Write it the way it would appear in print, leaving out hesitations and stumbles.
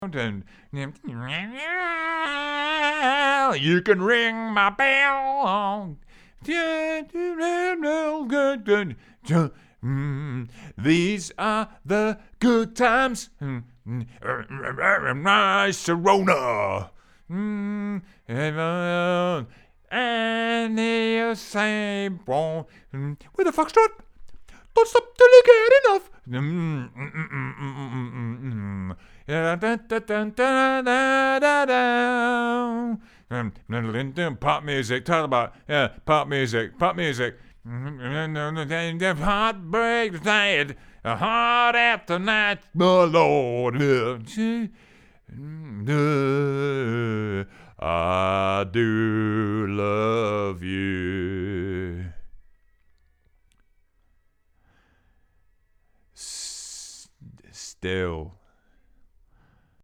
And you can ring my bell. These are the good times. Nice Sharona. And he'll say, with a foxtrot. Don't stop till you get enough. Pop music. Talk about pop music. Pop music. Heartbreak night. A heart after night. My Lord. I do love you. Still